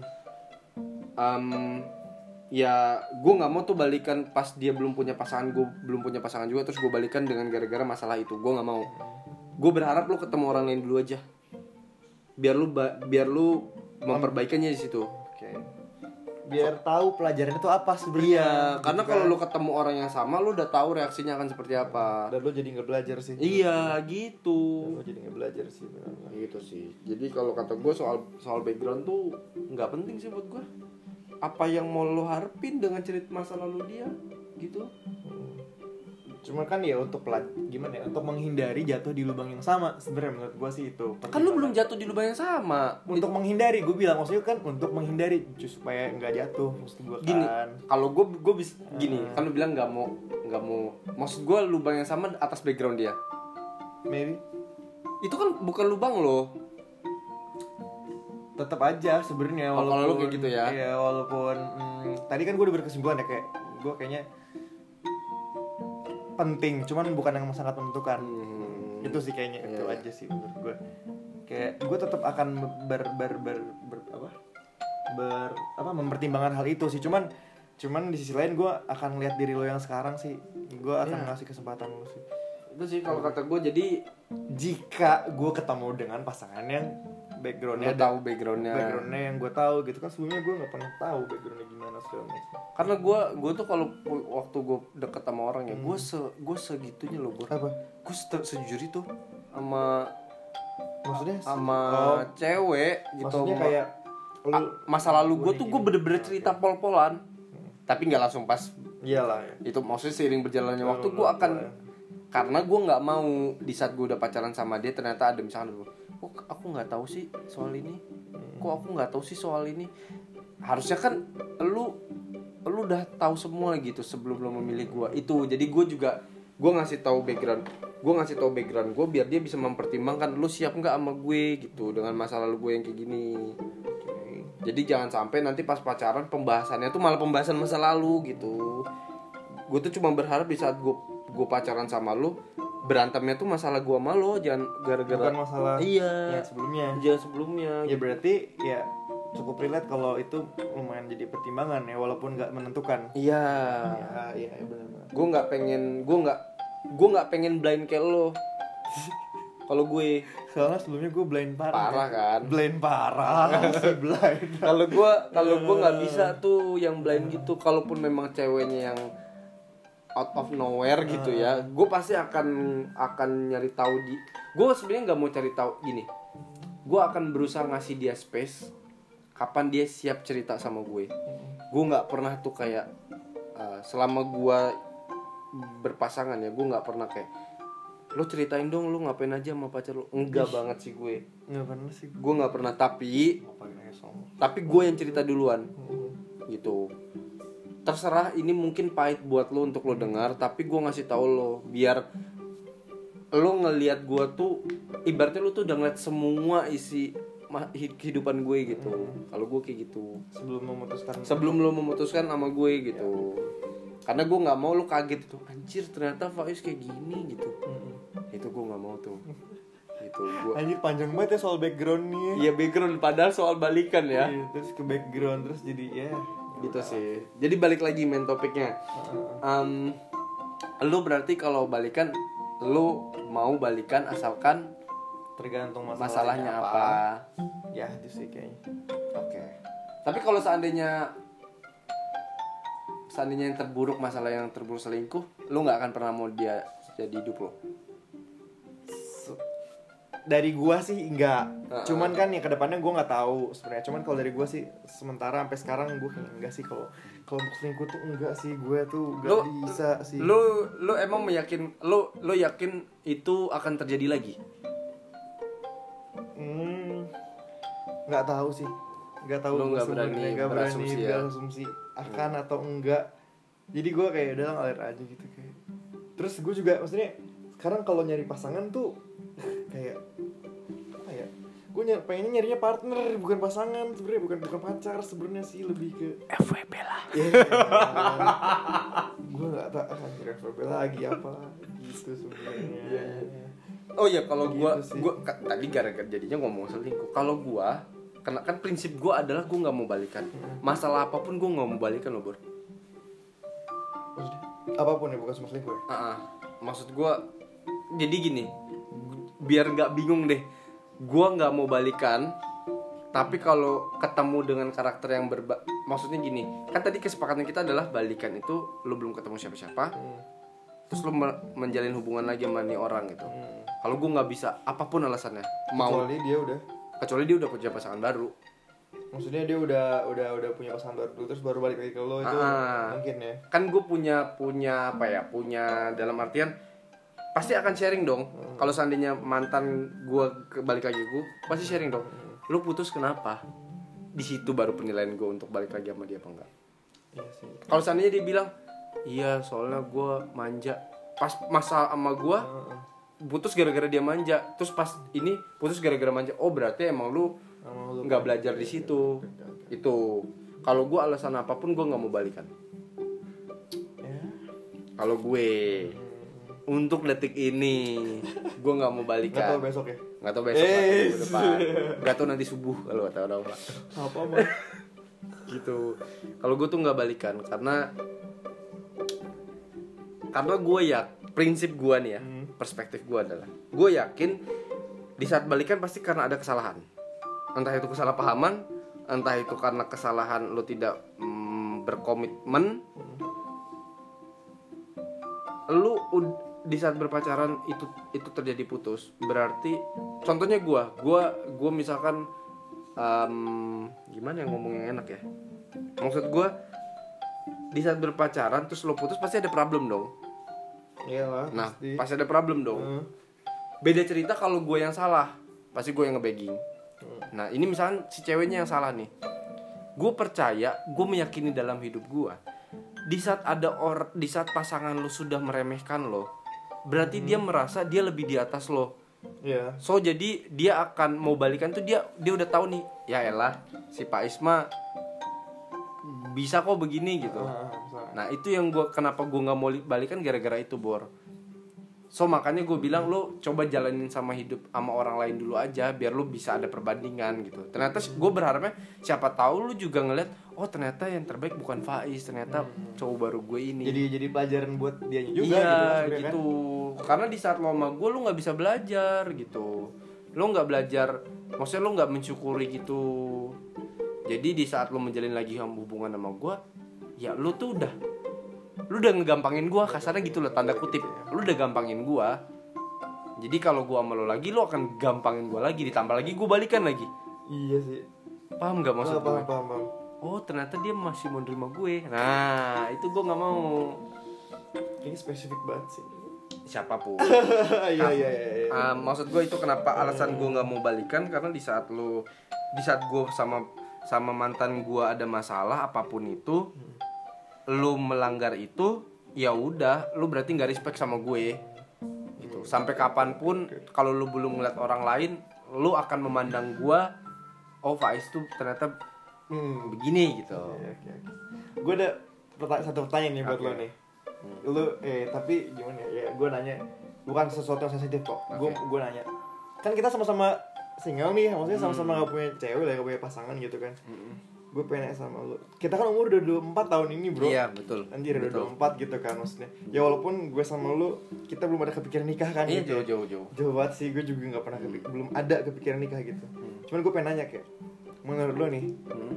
ya gua nggak mau tuh balikan pas dia belum punya pasangan, gua belum punya pasangan juga, terus gua balikan dengan gara-gara masalah itu. Gua nggak mau. Gua berharap lu ketemu orang lain dulu aja, biar lu memperbaikannya di situ. Biar tahu pelajaran itu apa sebenarnya. Iya, karena kalau lu ketemu orang yang sama, lu udah tahu reaksinya akan seperti apa. Dan lu jadi nggak belajar sih. Iya, gitu. Dan lu jadi nggak belajar sih benar. Gitu sih. Jadi kalau kata gue soal background tuh nggak penting sih buat gue. Apa yang mau lu harapin dengan cerita masa lalu dia, gitu. Cuma kan ya untuk gimana ya, untuk menghindari jatuh di lubang yang sama sebenarnya menurut gue sih itu. Kan lu belum jatuh di lubang yang sama. Untuk menghindari, gue bilang maksudnya kan untuk menghindari supaya nggak jatuh, maksud gue kan. Gini, kalau gue bisa gini, kan lu bilang nggak mau, maksud gue lubang yang sama atas background dia. Maybe. Itu kan bukan lubang lo. Tetap aja sebenarnya walaupun kalau lu kayak gitu ya. Iya, walaupun tadi kan gue udah berkesimpulan ya, kayak gue kayaknya penting, cuman bukan yang sangat menentukan. Itu sih kayaknya itu aja sih menurut gue. Kayak gue tetap akan mempertimbangkan hal itu sih. Cuman di sisi lain gue akan lihat diri lo yang sekarang sih. Gue akan ngasih kesempatan lo sih. Itu sih kalau kata gue. Jadi jika gue ketemu dengan pasangan yang backgroundnya yang gue tahu gitu kan, sebelumnya gue nggak pernah tahu backgroundnya gimana segala macam. Karena gue tuh kalau waktu gue deket sama orang ya, gue segitunya loh Bor. Apa? Gue sejujur itu sama maksudnya cewek gitu. Maksudnya kayak masa lalu gue tuh gue bener-bener cerita pol-polan, tapi nggak langsung pas. Iyalah ya. Itu maksudnya seiring berjalannya waktu gue akan, karena gue nggak mau di saat gue udah pacaran sama dia ternyata ada misalkan kok aku nggak tahu sih soal ini, harusnya kan lu udah tahu semua gitu sebelum lo memilih gue itu. Jadi gue ngasih tahu background gue biar dia bisa mempertimbangkan lu siap nggak sama gue gitu dengan masa lalu gue yang kayak gini. Jadi jangan sampai nanti pas pacaran pembahasannya tuh malah pembahasan masa lalu gitu. Gue tuh cuma berharap di saat gue pacaran sama lu, berantemnya tuh masalah gua sama lo, jangan gara-gara bukan masalah iya yang sebelumnya. jangan sebelumnya Ya berarti ya cukup relate kalau itu lumayan jadi pertimbangan ya, walaupun nggak menentukan. iya Ya benar. gue nggak pengen blind kayak lo. Kalau gue Soalnya sebelumnya gue blind parah kan. Blind parah. Si blind. Kalau gue nggak bisa tuh yang blind gitu. Kalaupun memang ceweknya yang out of nowhere gitu ya, gue pasti akan nyari tahu gue sebenarnya nggak mau cari tahu gini. Gue akan berusaha ngasih dia space kapan dia siap cerita sama gue. Gue nggak pernah tuh kayak selama gue berpasangan ya, gue nggak pernah kayak lo ceritain dong lo ngapain aja sama pacar lo. Enggak banget sih gue. Nggak pernah sih. Gue nggak pernah, tapi gue yang cerita duluan gitu. Terserah ini mungkin pahit buat lo untuk lo dengar, tapi gue ngasih tahu lo biar lo ngelihat gue tuh ibaratnya lo tuh udah ngeliat semua isi kehidupan gue gitu. Kalau gue kayak gitu sebelum lo memutuskan sama gue gitu. Karena gue nggak mau lo kaget tuh, anjir ternyata Faiz kayak gini gitu. Itu gue nggak mau tuh. Gitu gue. Anjir panjang banget ya soal background nih. Iya background, padahal soal balikan ya. Iya, terus ke background terus jadi ya. Gitu sih. Jadi balik lagi main topiknya. Lo berarti kalau balikan, lo mau balikan asalkan tergantung masalahnya apa. Ya itu sih kayaknya. Oke. Tapi kalau seandainya yang terburuk, masalah yang terburuk selingkuh, lo nggak akan pernah mau dia jadi hidup lo. Dari gua sih enggak. Cuman kan ya kedepannya gua nggak tahu sebenarnya. Cuman kalau dari gua sih sementara sampai sekarang gua enggak sih, kalau untuk selingkuh tuh enggak sih, gue tuh enggak bisa sih. Lo emang lo yakin itu akan terjadi lagi? Nggak tahu sih. Nggak tahu. Lo nggak berani berasumsi akan atau enggak. Jadi gue kayak udah ngalir aja gitu kayak. Terus gue juga maksudnya sekarang kalau nyari pasangan tuh kayak apa ya? Gue pengennya nyarinya partner bukan pasangan sebenarnya, bukan pacar sebenarnya sih, lebih ke FWB lah. Gue nggak tahu anjir FWB lagi apa gitu sebenarnya. Oh ya kalau gitu gue tadi gara-gara jadinya ngomong selingkuh. Kalau gue kan prinsip gue adalah gue nggak mau balikan. Masalah apapun gue nggak mau balikan lo, Bor. Apapun ya, bukan cuma selingkuh ya? Maksud gue jadi gini, biar nggak bingung deh, gue nggak mau balikan, tapi kalau ketemu dengan karakter yang maksudnya gini, kan tadi kesepakatan kita adalah balikan itu lo belum ketemu siapa-siapa, terus lo menjalin hubungan lagi sama nih orang gitu. Kalau gue nggak bisa, apapun alasannya, kecuali dia udah punya pasangan baru. Maksudnya dia udah punya pasangan baru terus baru balik lagi ke lo, itu mungkin ya. Kan gue punya apa ya? Punya dalam artian pasti akan sharing dong. Kalau seandainya mantan gue balik lagi, gue pasti sharing dong. Lu putus kenapa? Di situ baru penilaian gue untuk balik lagi sama dia apa enggak. Iya sih. Kalau seandainya dia bilang, iya soalnya gue manja. Pas masa sama gue putus gara-gara dia manja. Terus pas ini putus gara-gara manja. Oh berarti emang lu nggak belajar di situ. Itu. Kalau gue alasan apapun gue nggak mau balikan. Kalau gue untuk detik ini gue nggak mau balikan. Nggak tahu besok ya. Nggak tahu besok. Depan. Nggak tahu nanti subuh kalau kata orang. Apa mah? Gitu. Kalau gue tuh nggak balikan karena gue ya prinsip gue nih ya, perspektif gue adalah gue yakin di saat balikan pasti karena ada kesalahan. Entah itu kesalahpahaman, entah itu karena kesalahan lo tidak berkomitmen. Lu di saat berpacaran itu terjadi putus, berarti contohnya gue misalkan gimana yang ngomong yang enak ya, maksud gue di saat berpacaran terus lo putus pasti ada problem dong. Iyalah. Nah pasti ada problem dong. Beda cerita kalau gue yang salah, pasti gue yang nge-begging. Nah ini misalkan si ceweknya yang salah nih, gue percaya, gue meyakini dalam hidup gue, di saat di saat pasangan lo sudah meremehkan lo, berarti dia merasa dia lebih di atas lo. Iya. So jadi dia akan mau balikan tuh dia udah tahu nih, ya elah si Pak Isma bisa kok begini gitu. Nah itu yang kenapa gue nggak mau balikan gara-gara itu, Bor. So makanya gue bilang lo coba jalanin sama hidup sama orang lain dulu aja biar lo bisa ada perbandingan gitu. Ternyata gue berharapnya siapa tahu lo juga ngeliat oh ternyata yang terbaik bukan Faiz, ternyata cowok baru gue ini. Jadi pelajaran buat dia juga iya, gitu. Karena di saat lo sama gue lo nggak bisa belajar gitu. Lo nggak belajar, maksudnya lo nggak mensyukuri gitu. Jadi di saat lo menjalin lagi hubungan sama gue, ya lo tuh lu udah ngegampangin gue, kasarnya gitu loh, tanda kutip. Lu udah gampangin gue. Jadi kalau gue sama lo lagi, lu akan gampangin gue lagi, ditambah lagi gue balikan lagi. Iya sih. Paham gak maksud gue? Paham. Oh ternyata dia masih mau nerima gue. Nah itu gue nggak mau. Ini spesifik banget sih. Siapapun. Iya. Maksud gue itu kenapa alasan gue nggak mau balikan, karena di saat gue sama mantan gue ada masalah apapun itu, lu melanggar itu, ya udah, lu berarti nggak respect sama gue, gitu. Sampai kapanpun, kalau lu belum ngeliat orang lain, lu akan memandang gue, oh Faiz tuh ternyata begini gitu. Okay. Gue ada satu pertanyaan nih buat lo nih. Lu tapi gimana ya? Gue nanya, bukan sesuatu yang sensitif kok. Gue nanya, kan kita sama-sama single nih, maksudnya sama-sama nggak punya cewek lah, nggak punya pasangan gitu kan. Gue pengen sama lu. Kita kan umur udah 24 tahun ini, bro. Iya, betul. Anjir, udah 24 gitu kan maksudnya. Ya walaupun gue sama lu, kita belum ada kepikiran nikah kan. Iya, gitu. jauh. Jauh banget sih, gue juga gak pernah belum ada kepikiran nikah gitu. Cuman gue pengen nanya kayak, menurut lu nih,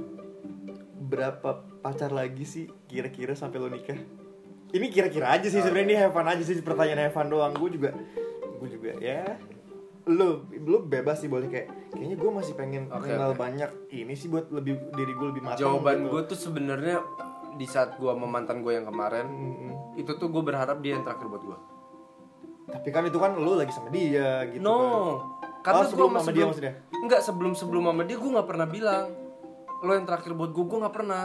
berapa pacar lagi sih kira-kira sampai lu nikah? Ini kira-kira aja sih, sebenarnya ini have fun aja sih, pertanyaan have fun doang. Gue juga ya. Lu bebas sih, boleh kayaknya gue masih pengen kenal banyak ini sih buat diri gue lebih matang. Jawaban gitu. Gue tuh sebenarnya di saat gue sama mantan gue yang kemarin, itu tuh gue berharap dia yang terakhir buat gue. Tapi kan itu kan lu lagi sama dia gitu. No, karena sebelum sama dia maksudnya? Enggak, sebelum sama dia gue nggak pernah bilang lo yang terakhir buat gue nggak pernah.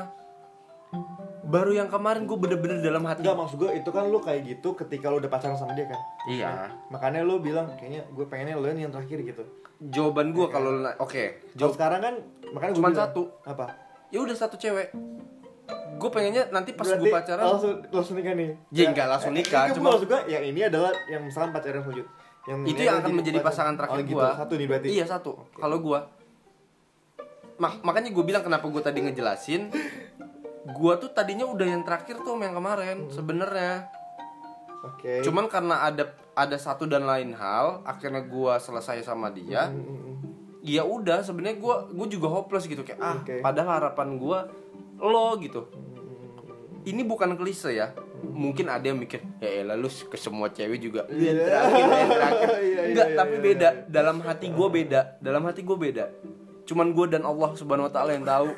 Baru yang kemarin gue bener-bener dalam hati. Enggak, maksud gue itu kan lu kayak gitu ketika lu udah pacaran sama dia kan. Iya. Makanya lu bilang kayaknya gue pengennya lu yang terakhir gitu. Jawaban gue kalau kalau sekarang kan makanya cuma bilang, satu. Apa? Ya udah satu cewek. Gue pengennya nanti pas gue pacaran langsung nikah nih. Ya enggak langsung nikah, cuma maksud gue yang ini adalah yang misalkan pacaran selanjutnya. Itu yang akan menjadi pasangan terakhir gitu. gue. Satu nih berarti. Iya, satu. Okay. Kalau gue makanya gue bilang kenapa gue tadi ngejelasin, gue tuh tadinya udah yang terakhir tuh yang kemarin sebenarnya. Oke. Cuman karena ada satu dan lain hal, akhirnya gue selesai sama dia. Ya udah, sebenarnya gue juga hopeless gitu kayak padahal harapan gue lo gitu. Ini bukan klise ya. Mungkin ada yang mikir ya elah lu ke semua cewek juga yang terakhir. Enggak, tapi beda. Dalam hati gue beda. Cuman gue dan Allah Subhanahu Wa Taala yang tahu.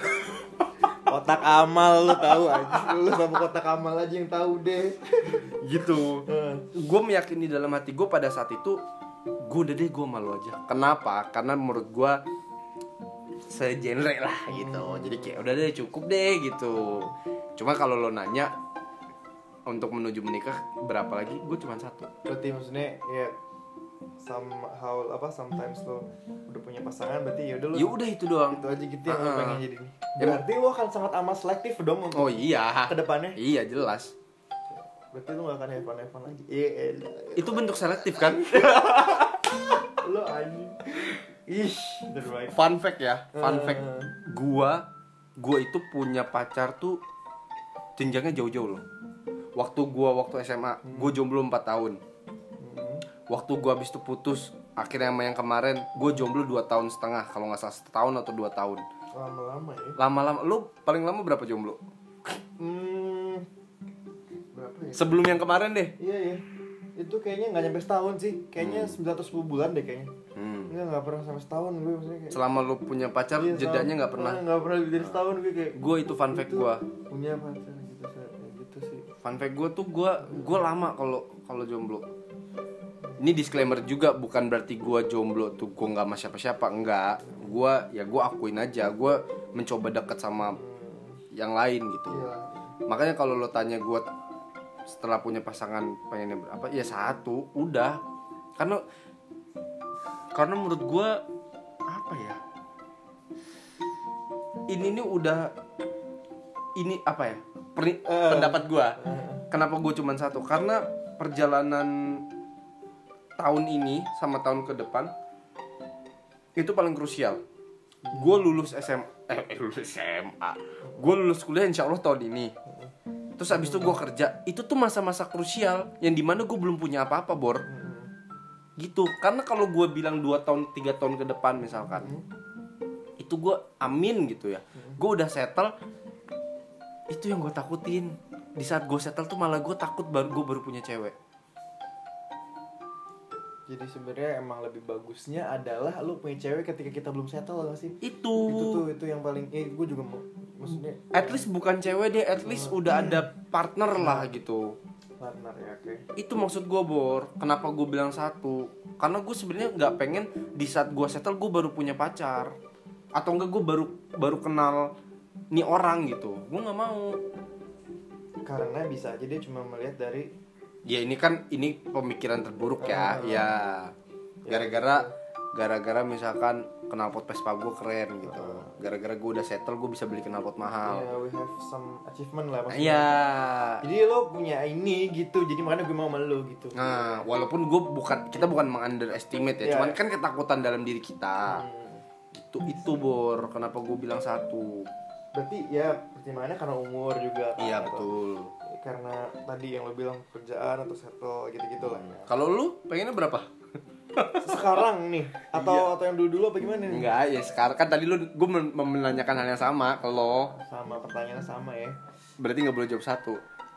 Kotak amal lu tahu aja. Lu sama kotak amal aja yang tahu deh. Gitu. Gue meyakini dalam hati gue pada saat itu, gue udah deh gue malu aja. Kenapa? Karena menurut gue segenre lah gitu. Jadi kayak udah deh cukup deh gitu. Cuma kalau lo nanya untuk menuju menikah berapa lagi, gue cuma satu. Berarti maksudnya ya sometimes lo udah punya pasangan, berarti ya udah itu doang. Itu aja gitu yang lo pengen jadi nih. Berarti lo akan sangat amat selektif dong untuk kedepannya. Iya jelas. Berarti lo gak akan have fun lagi. Itu bentuk selektif kan? Lo anjing. Fun fact ya. Gua itu punya pacar tuh jenjangnya jauh-jauh loh. Waktu SMA, gue jomblo 4 tahun. Waktu gue habis itu putus, akhirnya sama yang kemarin, gue jomblo 2,5 tahun, kalau nggak salah 1 tahun atau 2 tahun. Lama-lama ya. Lama-lama. Lu paling lama berapa jomblo? Berapa ya? Sebelum yang kemarin deh. Iya. Itu kayaknya nggak nyampe setahun sih. Kayaknya 9 atau 10 bulan deh kayaknya. Nggak pernah sampai setahun gue maksudnya kayak. Selama lu punya pacar, jedanya nggak pernah. Nggak pernah lebih dari setahun gue kayak. Gue itu fun fact gue. Punya pacar gitu sih. Fun fact gue tuh gue lama kalau jomblo. Ini disclaimer juga, bukan berarti gue jomblo tuh gue nggak sama siapa-siapa, enggak. Gue akuin aja, gue mencoba dekat sama yang lain gitu. Iya. Makanya kalau lo tanya gue setelah punya pasangan pengennya berapa, ya satu, udah. Karena menurut gue apa ya? Ini udah apa ya? Pendapat gue. Kenapa gue cuma satu? Karena perjalanan tahun ini sama tahun ke depan itu paling krusial. Gue lulus SMA, gue lulus kuliah insya Allah tahun ini. Terus abis itu gue kerja. Itu tuh masa-masa krusial yang dimana gue belum punya apa-apa, Bor. Gitu. Karena kalau gue bilang 2 tahun 3 tahun ke depan misalkan, itu gue amin gitu ya, gue udah settle. Itu yang gue takutin. Di saat gue settle tuh malah gue takut gue baru punya cewek. Jadi sebenarnya emang lebih bagusnya adalah lu punya cewek ketika kita belum settle gak sih? Itu yang paling gue juga mau, maksudnya at least bukan cewek deh, at least udah ada partner lah gitu. Partner ya, oke. Itu maksud gue, Bor. Kenapa gue bilang 1? Karena gue sebenarnya nggak pengen di saat gue settle gue baru punya pacar, atau enggak gue baru kenal nih orang gitu. Gue nggak mau. Karena bisa aja dia cuma melihat dari, ya ini pemikiran terburuk ya. Ya gara-gara misalkan knalpot Vespa gue keren gitu. Gara-gara gue udah settle gue bisa beli knalpot mahal. we have some achievement lah maksudnya. Iya. Jadi lo punya ini gitu, jadi makanya gue mau sama lo gitu. Nah, walaupun kita bukan meng-underestimate ya, cuman kan ketakutan dalam diri kita. Itu Bor, kenapa gue bilang 1. Berarti ya pertimbangannya karena umur juga kan? Iya betul. Karena tadi yang lo bilang kerjaan atau settle gitu-gitu lah ya. Kalau lu pengennya berapa? Sekarang nih atau yang dulu-dulu apa gimana nih? Enggak, ya sekarang kan tadi gue menanyakan hal yang sama ke lo. Sama, pertanyaannya sama ya. Berarti nggak boleh jawab 1.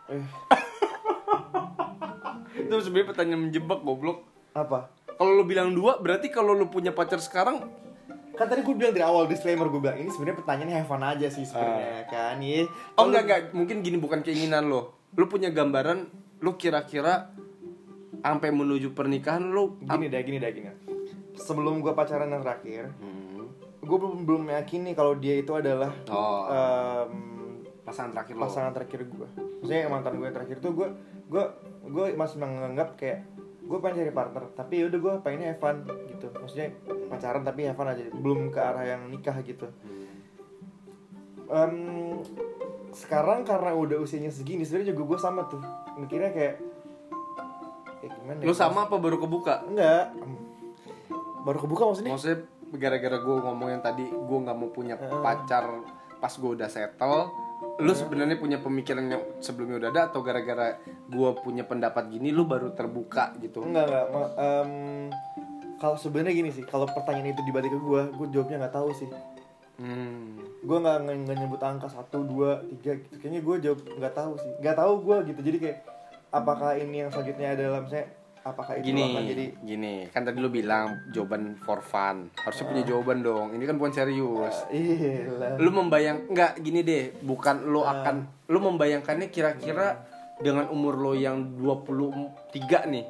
Itu sebenarnya pertanyaan menjebak, goblok. Apa? Kalau lu bilang 2, berarti kalau lu punya pacar sekarang. Kan tadi gue bilang dari awal disclaimer, gue bilang ini sebenarnya pertanyaannya have fun aja sih sebenarnya kan. Iya. Oh enggak, mungkin gini, bukan keinginan lo. Lu punya gambaran lu kira-kira sampai menuju pernikahan lu gini dah. Sebelum gue pacaran yang terakhir, gue belum meyakini kalau dia itu adalah pasangan terakhir gue. Maksudnya mantan gue yang terakhir tuh gue masih menganggap kayak gue pengen cari partner, tapi yaudah gue pengennya have fun gitu. Maksudnya pacaran tapi have fun aja, belum ke arah yang nikah gitu. Sekarang karena udah usianya segini, sebenarnya juga gue sama tuh mikirnya kayak gimana ya? Lu sama apa baru kebuka? Enggak, baru kebuka maksudnya? Maksudnya gara-gara gue ngomongin tadi gue nggak mau punya pacar pas gue udah settle. Lu sebenarnya punya pemikiran yang sebelumnya udah ada, atau gara-gara gue punya pendapat gini lu baru terbuka gitu? Enggak. Kalau sebenarnya gini sih, kalau pertanyaan itu dibalik ke gue jawabnya nggak tahu sih. Gue nggak nyebut angka 1, 2, 3 gitu. Kayaknya gue jawab nggak tahu sih. Nggak tahu gue gitu. Jadi kayak apakah ini yang selanjutnya adalah misalnya apakah itu akan jadi gini. Kan tadi lu bilang jawaban for fun. Harusnya punya jawaban dong. Ini kan bukan serius. Iya. Lu nggak gini deh, bukan lu akan lu membayangkannya kira-kira dengan umur lo yang 23 nih.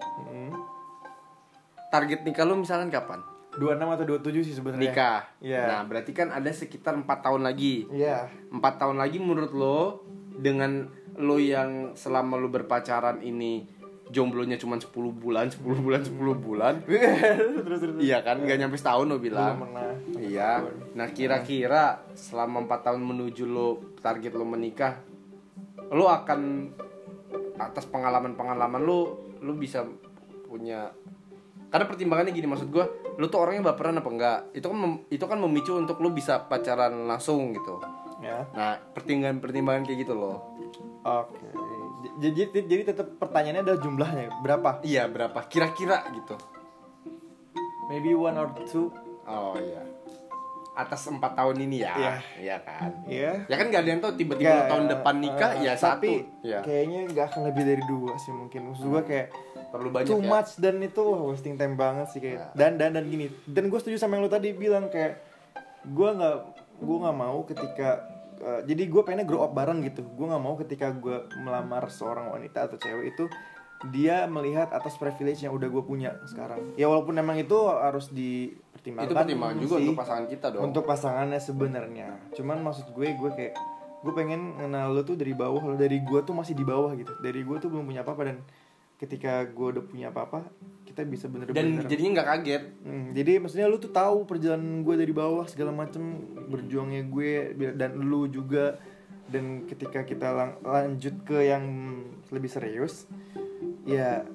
Target nikah lu misalkan kapan? 26 atau 27 sih sebenarnya. Nikah. Yeah. Nah, berarti kan ada sekitar 4 tahun lagi. Iya. 4 tahun lagi menurut lo, dengan lo yang selama lo berpacaran ini jomblonya cuma 10 bulan. terus. Iya kan, nggak nyampe setahun lo bilang. Iya. Nah, kira-kira selama 4 tahun menuju lo target lo menikah, lo akan atas pengalaman lo bisa punya. Karena pertimbangannya gini, maksud gue, lu tuh orangnya baperan apa enggak? Itu kan memicu untuk lu bisa pacaran langsung gitu. Ya. Nah, pertimbangan kayak gitu loh. Oke. Jadi tetap pertanyaannya adalah jumlahnya berapa? Iya, berapa? Kira-kira gitu. Maybe 1 or 2. Oh iya. Atas 4 tahun ini ya. Iya. Iya kan? Iya. Ya kan enggak ada yang tahu tiba-tiba tahun depan nikah ya 1. Tapi ya. kayaknya enggak akan lebih dari 2 sih mungkin. Maksud gue kayak perlu banyak too ya. much, dan itu wasting time banget sih kayak. Dan gini. Dan gue setuju sama yang lo tadi bilang kayak gue nggak mau ketika jadi gue pengennya grow up bareng gitu. Gue nggak mau ketika gue melamar seorang wanita atau cewek itu dia melihat atas privilege yang udah gue punya sekarang. Ya walaupun memang itu harus dipertimbangkan. Itu pertimbangan juga untuk pasangan kita dong. Untuk pasangannya sebenarnya. Cuman maksud gue kayak gue pengen kenal lo tuh dari bawah. Lo dari gue tuh masih di bawah gitu. Dari gue tuh belum punya apa-apa, dan ketika gue udah punya apa-apa kita bisa bener-bener. Dan jadinya nggak kaget. Jadi maksudnya lu tuh tahu perjalanan gue dari bawah segala macem, berjuangnya gue dan lu juga. Dan ketika kita lanjut ke yang lebih serius, ya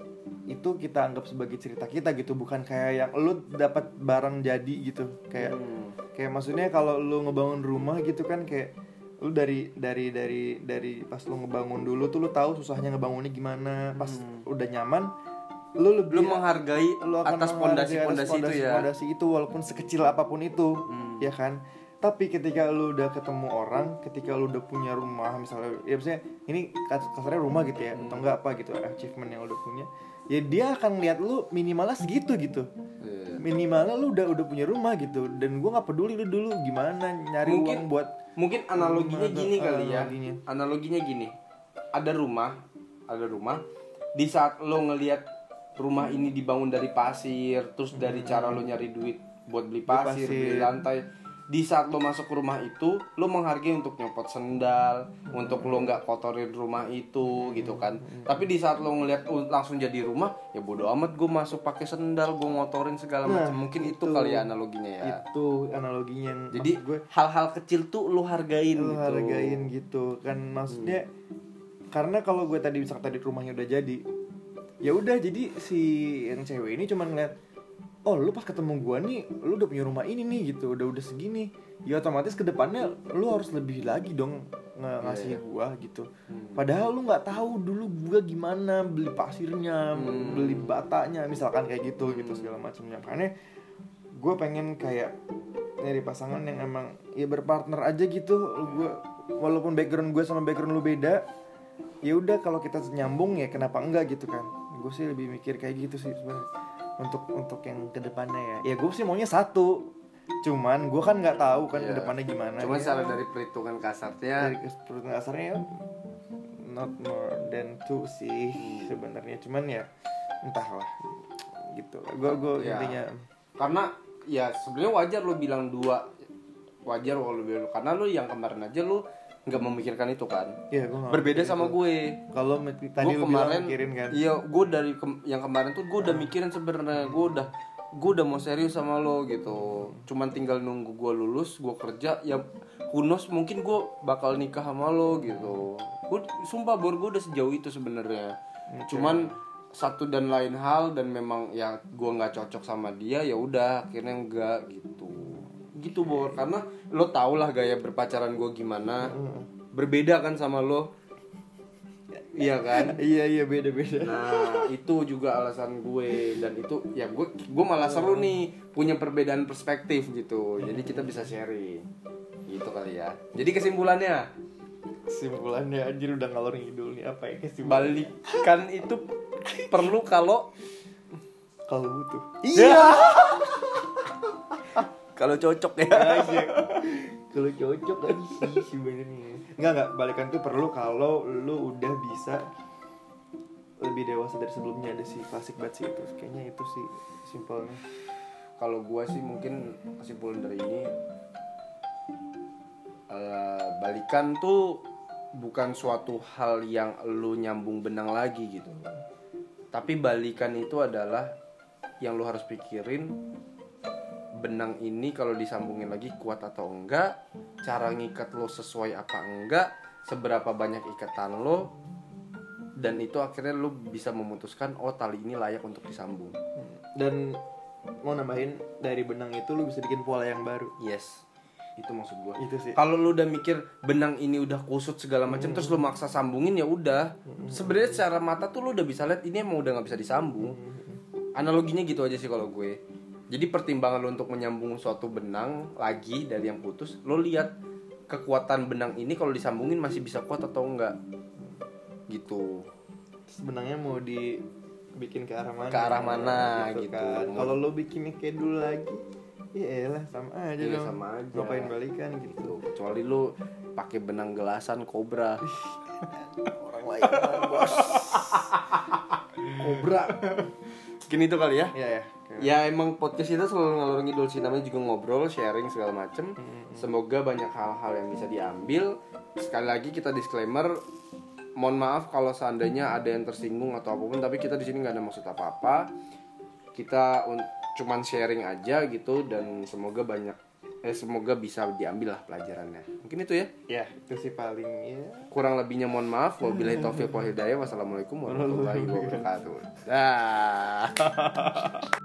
itu kita anggap sebagai cerita kita gitu, bukan kayak yang lu dapat barang jadi gitu. Kayak maksudnya kalau lu ngebangun rumah gitu kan, kayak lu dari pas lu ngebangun dulu tuh lu tahu susahnya ngebangunnya gimana. Pas udah nyaman, lu menghargai atas pondasi itu walaupun sekecil apapun itu, ya kan. Tapi ketika lu udah ketemu orang, ketika lu udah punya rumah misalnya, ya misalnya ini kasarnya rumah gitu ya, atau enggak apa gitu, achievement yang lu udah punya, ya dia akan lihat lu minimalnya segitu gitu. Minimalnya lu udah punya rumah gitu. Dan gue nggak peduli lu dulu gimana nyari uang buat. Mungkin analoginya gini kali ya. Analoginya gini. Ada rumah. Di saat lo ngelihat rumah ini dibangun dari pasir, terus dari cara lo nyari duit buat beli pasir, beli lantai. Di saat lo masuk ke rumah itu, lo menghargai untuk nyopot sendal, untuk lo nggak kotorin rumah itu, gitu kan. Tapi di saat lo ngeliat langsung jadi rumah, ya bodo amat gue masuk pakai sendal, gue ngotorin segala macam. Mungkin itu kali ya analoginya ya. Itu analoginya yang jadi gue hal-hal kecil tuh lo hargain gitu. Hargain gitu kan, maksudnya karena kalau gue tadi misalkan tadi rumahnya udah jadi, ya udah, jadi si yang cewek ini cuma ngeliat, oh lu pas ketemu gua nih lu udah punya rumah ini nih gitu, udah segini, ya otomatis kedepannya lu harus lebih lagi dong ngasih gua gitu. Padahal lu nggak tahu dulu gua gimana beli pasirnya, beli batanya misalkan kayak gitu segala macamnya. Makanya gua pengen kayak nyari pasangan yang emang ya berpartner aja gitu. Gua walaupun background gua sama background lu beda, ya udah kalau kita nyambung ya kenapa enggak gitu kan. Gue sih lebih mikir kayak gitu sih sebenarnya. Untuk yang kedepannya ya gue sih maunya satu, cuman gue kan nggak tahu kan kedepannya gimana. Cuman salah dari perhitungan kasarnya not more than two sih sebenarnya, cuman ya entahlah gitu. Gue intinya karena ya sebenarnya wajar lo bilang 2, wajar kalau lo bilang, karena lo yang kemarin aja lo nggak memikirkan itu kan. Berbeda sama gue. Kalau tadi lu kemarin mikirin kan. Iya, gue dari yang kemarin tuh gue udah mikirin sebenarnya, gue udah mau serius sama lo gitu. Cuman tinggal nunggu gue lulus, gue kerja, ya who knows, mungkin gue bakal nikah sama lo gitu. Gue sumpah gue udah sejauh itu sebenarnya. Cuman satu dan lain hal, dan memang ya gue nggak cocok sama dia, ya udah akhirnya enggak gitu Bor. Karena lo tau lah gaya berpacaran gue gimana, berbeda kan sama lo. Iya kan? Iya beda. Nah itu juga alasan gue, dan itu ya gue malah seru nih punya perbedaan perspektif gitu. Jadi kita bisa sharing gitu kali ya. Jadi kesimpulannya anjir udah ngalor ngidul nih, apa ya kesimpulannya? Balikan itu perlu kalau butuh. Iya. Kalau cocok ya. Kalau cocok aja sih sebenarnya. Enggak, balikan tuh perlu kalau lu udah bisa lebih dewasa dari sebelumnya. Ada sih klasik banget sih itu. Kayaknya itu sih simpelnya. Kalau gua sih mungkin kesimpulan dari ini, balikan tuh bukan suatu hal yang lu nyambung benang lagi gitu. Tapi balikan itu adalah yang lu harus pikirin, benang ini kalau disambungin lagi kuat atau enggak, cara ngikat lo sesuai apa enggak, seberapa banyak ikatan lo, dan itu akhirnya lo bisa memutuskan oh tali ini layak untuk disambung. Dan mau nambahin, dari benang itu lo bisa bikin pola yang baru. Yes, itu maksud gue. Itu sih. Kalau lo udah mikir benang ini udah kusut segala macam, terus lo maksa sambungin, ya udah. Sebenarnya secara mata tuh lo udah bisa lihat ini emang udah nggak bisa disambung. Analoginya gitu aja sih kalau gue. Jadi pertimbangan lo untuk menyambung suatu benang lagi dari yang putus, lo lihat kekuatan benang ini kalau disambungin masih bisa kuat atau enggak. Gitu. Benangnya mau dibikin ke arah mana? Ke arah mana gitu. Kan. Kalau lo bikinnya kayak dulu lagi, ya elah sama aja dong. Sama aja. Ngapain balikan gitu. Kecuali lo pakai benang gelasan Cobra. Orang lain bos. Cobra. Gini itu kali ya. Iya. Ya emang podcast kita selalu ngalur ngidul sih, namanya juga ngobrol, sharing segala macem. Semoga banyak hal-hal yang bisa diambil. Sekali lagi kita disclaimer, mohon maaf kalau seandainya ada yang tersinggung atau apapun, tapi kita di sini nggak ada maksud apa-apa. Kita cuman sharing aja gitu, dan semoga banyak semoga bisa diambil lah pelajarannya. Mungkin itu ya. Ya, itu sih paling ya. Kurang lebihnya mohon maaf. Wabillahi taufiq wal hidayah. Wassalamualaikum warahmatullahi wabarakatuh. Dah.